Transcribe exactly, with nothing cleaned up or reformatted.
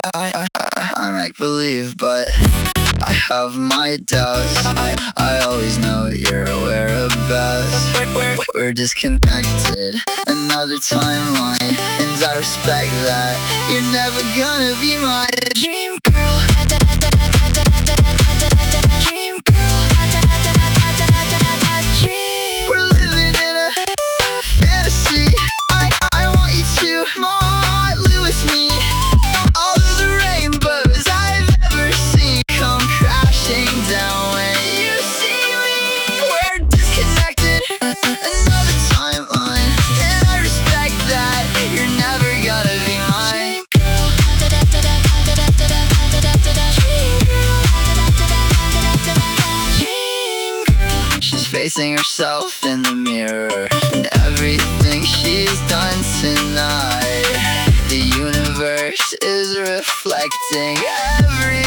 I, I, I make believe, but I have my doubts. I, I always know you're whereabouts. We're, we're disconnected, another timeline, and I respect that. You're never gonna be my dream girl. Dream girl. Dream. We're living in a fantasy. I, I want you to smile with me. All of the rainbows I've ever seen come crashing down when you see me. We're disconnected, another timeline, and I respect that. You're never gonna be mine. She's facing herself in the mirror, and everything she's done tonight, the universe is reflecting every